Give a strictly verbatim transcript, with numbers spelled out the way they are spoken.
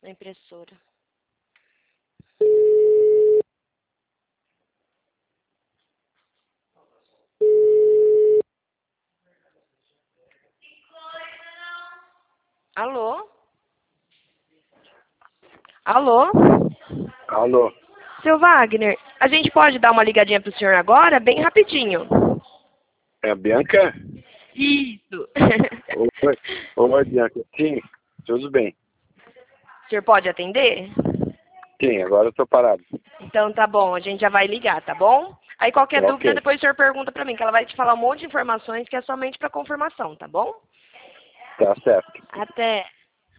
na impressora. Alô? Alô? Alô? Seu Wagner, a gente pode dar uma ligadinha pro senhor agora, bem rapidinho. É a Bianca? Isso. Oi, oi Bianca. Sim, tudo bem. O senhor pode atender? Sim, agora eu tô parado. Então tá bom, a gente já vai ligar, tá bom? Aí qualquer Tá, dúvida, ok. depois o senhor pergunta pra mim, que ela vai te falar um monte de informações que é somente pra confirmação, tá bom? Tá certo. Até.